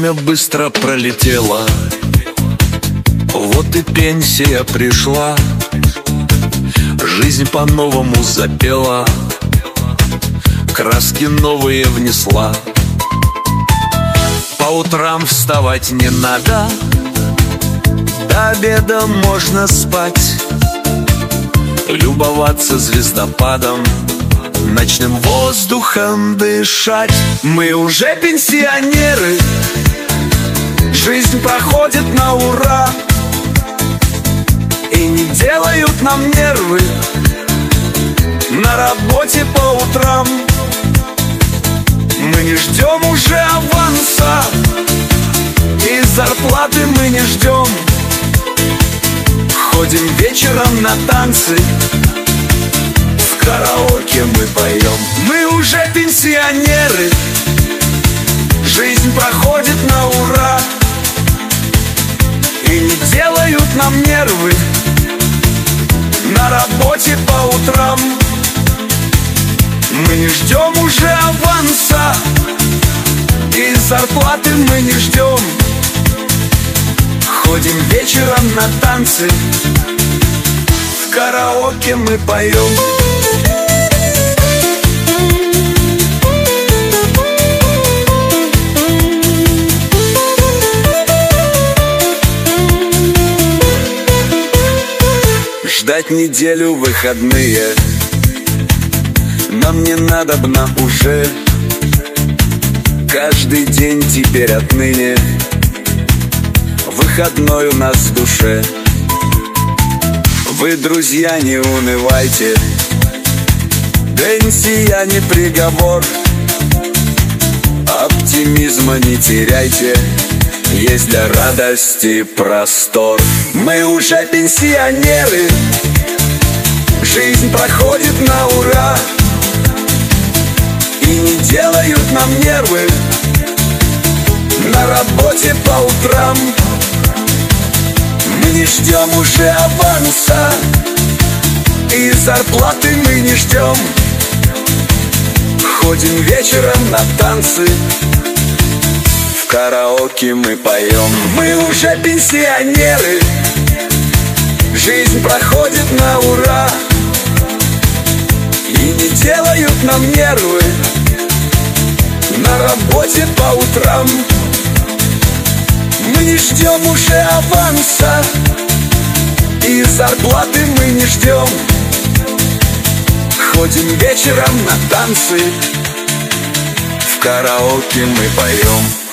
Время быстро пролетело, вот и пенсия пришла. Жизнь по-новому запела, краски новые внесла. По утрам вставать не надо, до обеда можно спать, любоваться звездопадом, ночным воздухом дышать. Мы уже пенсионеры, жизнь проходит на ура, и не делают нам нервы на работе по утрам. Мы не ждем уже аванса, и зарплаты мы не ждем. Ходим вечером на танцы, в караоке мы поем. Мы уже пенсионеры, жизнь проходит на ура, и не делают нам нервы на работе по утрам. Мы не ждем уже аванса, и зарплаты мы не ждем. Ходим вечером на танцы, в караоке мы поем. Ждать неделю выходные нам не надобно уже. Каждый день теперь отныне выходной у нас в душе. Вы, друзья, не унывайте, пенсия не приговор. Оптимизма не теряйте, есть для радости простор. Мы уже пенсионеры, жизнь проходит на ура, и не делают нам нервы на работе по утрам. Мы не ждем уже аванса, и зарплаты мы не ждем. Ходим вечером на танцы, в караоке мы поем. Мы уже пенсионеры, жизнь проходит на ура, и не делают нам нервы на работе по утрам. Мы не ждем уже аванса, и зарплаты мы не ждем. Ходим вечером на танцы, в караоке мы поем.